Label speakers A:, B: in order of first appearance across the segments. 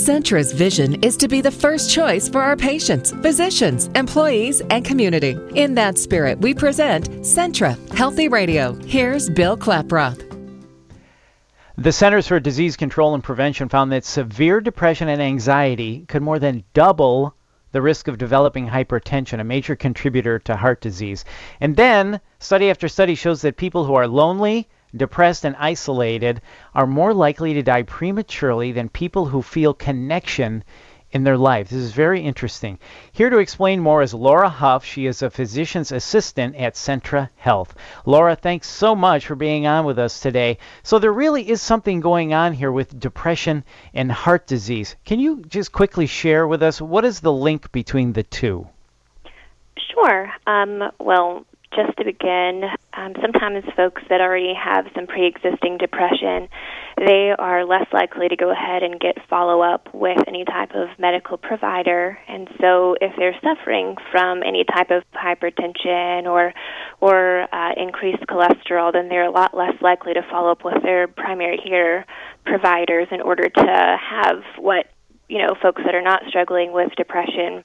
A: Centra's vision is to be the first choice for our patients, physicians, employees, and community. In that spirit, we present Centra Healthy Radio. Here's Bill Klaproth.
B: The Centers for Disease Control and Prevention found that severe depression and anxiety could more than double the risk of developing hypertension, a major contributor to heart disease. And then, study after study shows that people who are lonely, depressed, and isolated are more likely to die prematurely than people who feel connection in their life. This is very interesting. Here to explain more is Laura Huff. She is a physician's assistant at Centra Health. Laura, thanks so much for being on with us today. So there really is something going on here with depression and heart disease. Can you just quickly share with us what is the link between the two?
C: Sure. Well, just to begin, sometimes folks that already have some pre-existing depression, they are less likely to go ahead and get follow-up with any type of medical provider. And so if they're suffering from any type of hypertension or increased cholesterol, then they're a lot less likely to follow up with their primary care providers in order to have what, folks that are not struggling with depression,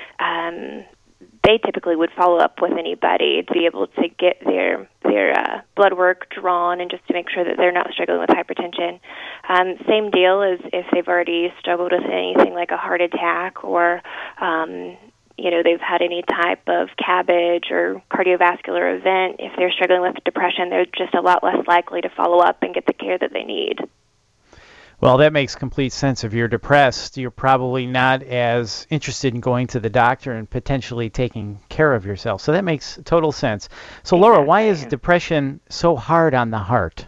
C: they typically would follow up with anybody to be able to get their blood work drawn and just to make sure that they're not struggling with hypertension. Same deal as if they've already struggled with anything like a heart attack or, they've had any type of CABG or cardiovascular event. If they're struggling with depression, they're just a lot less likely to follow up and get the care that they need.
B: Well, that makes complete sense. If you're depressed, you're probably not as interested in going to the doctor and potentially taking care of yourself. So that makes total sense. So, Laura, why is depression so hard on the heart?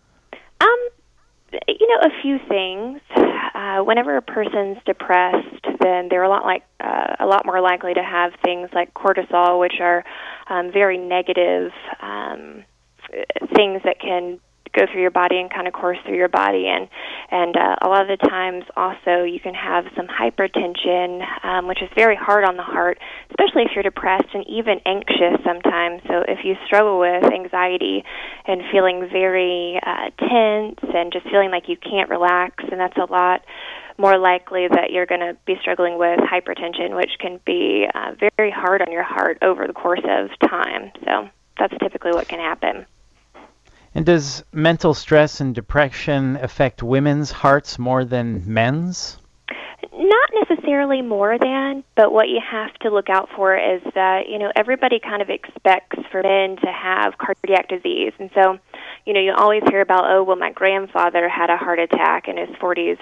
C: A few things. Whenever a person's depressed, then they're a lot more likely to have things like cortisol, which are very negative things that can go through your body and kind of course through your body, and a lot of the times also you can have some hypertension, which is very hard on the heart, especially if you're depressed and even anxious sometimes. So if you struggle with anxiety and feeling very tense and just feeling like you can't relax, and that's a lot more likely that you're going to be struggling with hypertension, which can be very hard on your heart over the course of time. So that's typically what can happen.
B: And does mental stress and depression affect women's hearts more than men's?
C: Not necessarily more than, but what you have to look out for is that, everybody kind of expects for men to have cardiac disease. And so, you always hear about, my grandfather had a heart attack in his 40s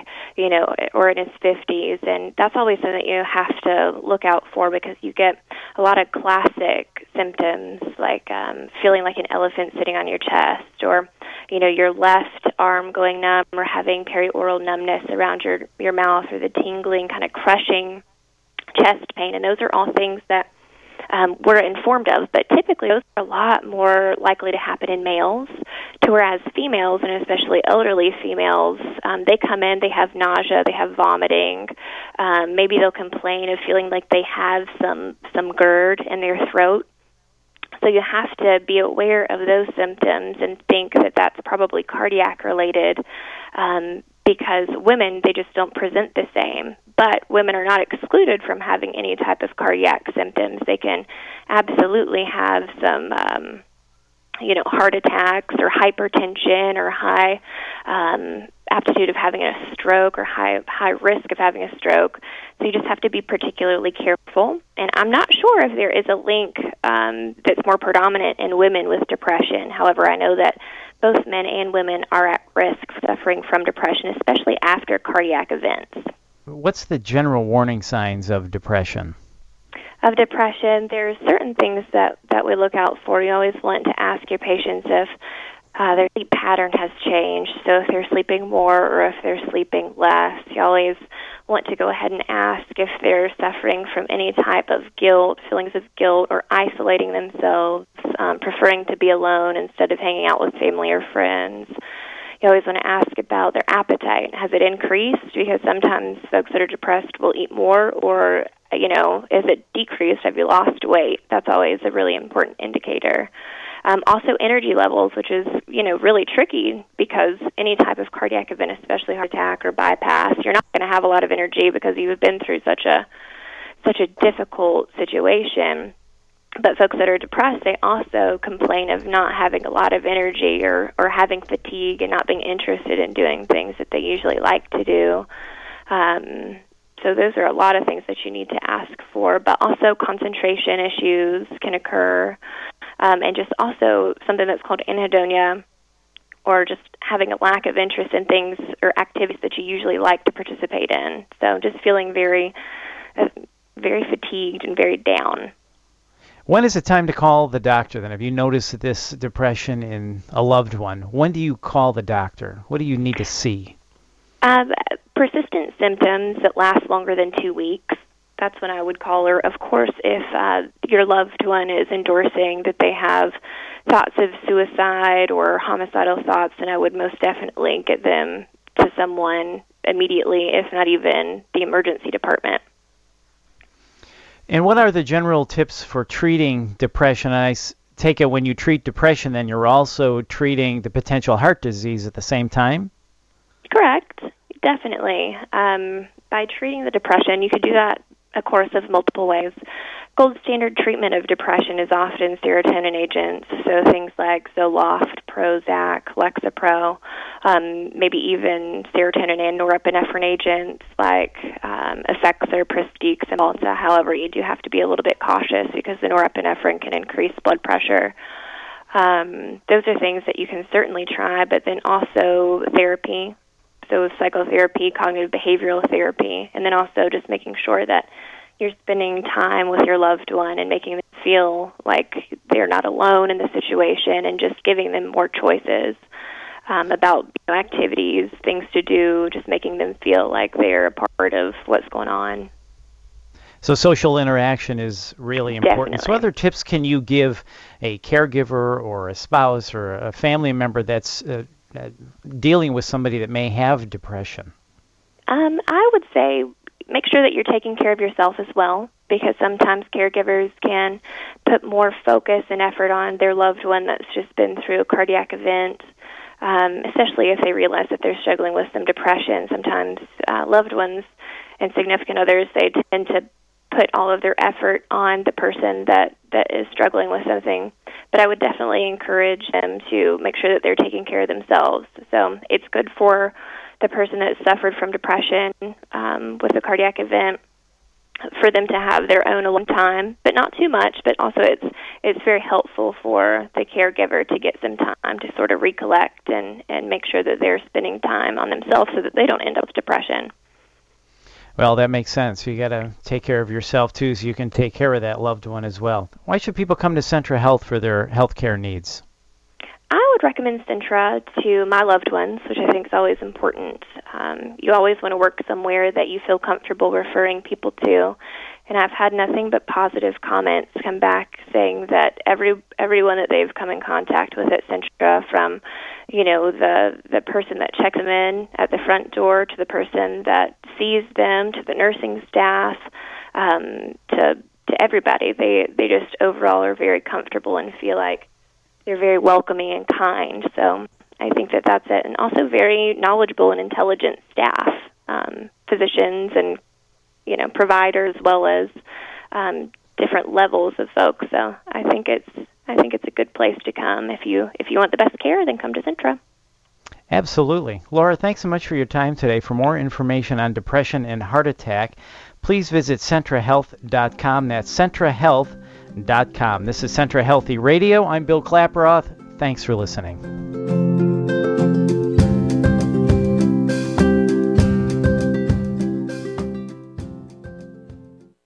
C: or in his 50s. And that's always something that you have to look out for because you get a lot of classic symptoms like feeling like an elephant sitting on your chest or, your left arm going numb or having perioral numbness around your mouth or the tingling, kind of crushing chest pain. And those are all things that we're informed of, but typically those are a lot more likely to happen in males, to whereas females, and especially elderly females, they come in, they have nausea, they have vomiting, maybe they'll complain of feeling like they have some GERD in their throat. So you have to be aware of those symptoms and think that that's probably cardiac related because women, they just don't present the same. But women are not excluded from having any type of cardiac symptoms. They can absolutely have some, heart attacks or hypertension or high aptitude of having a stroke or high risk of having a stroke. So you just have to be particularly careful. And I'm not sure if there is a link that's more predominant in women with depression. However, I know that both men and women are at risk for suffering from depression, especially after cardiac events.
B: What's the general warning signs of depression?
C: Of depression, there's certain things that we look out for. You always want to ask your patients if their sleep pattern has changed. So if they're sleeping more or if they're sleeping less, you always want to go ahead and ask if they're suffering from any type of guilt, feelings of guilt, or isolating themselves, preferring to be alone instead of hanging out with family or friends. You always want to ask about their appetite. Has it increased? Because sometimes folks that are depressed will eat more, or, is it decreased? Have you lost weight? That's always a really important indicator. Also energy levels, which is, really tricky because any type of cardiac event, especially heart attack or bypass, you're not going to have a lot of energy because you've been through such a difficult situation. But folks that are depressed, they also complain of not having a lot of energy or having fatigue and not being interested in doing things that they usually like to do. So those are a lot of things that you need to ask for. But also concentration issues can occur, and just also something that's called anhedonia, or just having a lack of interest in things or activities that you usually like to participate in. So just feeling very, very fatigued and very down.
B: When is it time to call the doctor then? Have you noticed this depression in a loved one? When do you call the doctor? What do you need to see?
C: Persistent symptoms that last longer than 2 weeks, that's when I would call her. Of course, if your loved one is endorsing that they have thoughts of suicide or homicidal thoughts, then I would most definitely get them to someone immediately, if not even the emergency department.
B: And what are the general tips for treating depression? I take it when you treat depression, then you're also treating the potential heart disease at the same time?
C: Correct, definitely. By treating the depression, you could do that a course of multiple ways. Gold standard treatment of depression is often serotonin agents, so things like Zoloft, Prozac, Lexapro, maybe even serotonin and norepinephrine agents like Effexor, Pristiq, Cymbalta. However, you do have to be a little bit cautious because the norepinephrine can increase blood pressure. Those are things that you can certainly try, but then also therapy, so psychotherapy, cognitive behavioral therapy, and then also just making sure that you're spending time with your loved one and making them feel like they're not alone in the situation, and just giving them more choices about activities, things to do, just making them feel like they're a part of what's going on.
B: So social interaction is really important.
C: Definitely.
B: So other tips can you give a caregiver or a spouse or a family member that's dealing with somebody that may have depression?
C: I would say make sure that you're taking care of yourself as well, because sometimes caregivers can put more focus and effort on their loved one that's just been through a cardiac event, especially if they realize that they're struggling with some depression. Sometimes loved ones and significant others, they tend to put all of their effort on the person that is struggling with something. But I would definitely encourage them to make sure that they're taking care of themselves. So it's good for the person that suffered from depression with a cardiac event, for them to have their own alone time, but not too much. But also it's very helpful for the caregiver to get some time to sort of recollect and make sure that they're spending time on themselves so that they don't end up with depression.
B: Well, that makes sense. You got to take care of yourself too, so you can take care of that loved one as well. Why should people come to Centra Health for their health care needs?
C: I would recommend Centra to my loved ones, which I think is always important. You always want to work somewhere that you feel comfortable referring people to. And I've had nothing but positive comments come back saying that everyone that they've come in contact with at Centra, from the person that checks them in at the front door to the person that sees them to the nursing staff, to everybody, they just overall are very comfortable and feel like they're very welcoming and kind. So I think that that's it. And also very knowledgeable and intelligent staff, physicians and providers, as well as different levels of folks. So I think it's a good place to come. If you want the best care, then come to Centra.
B: Absolutely. Laura, thanks so much for your time today. For more information on depression and heart attack, please visit CentraHealth.com. That's CentraHealth.com. This is Centra Healthy Radio. I'm Bill Klaproth. Thanks for listening.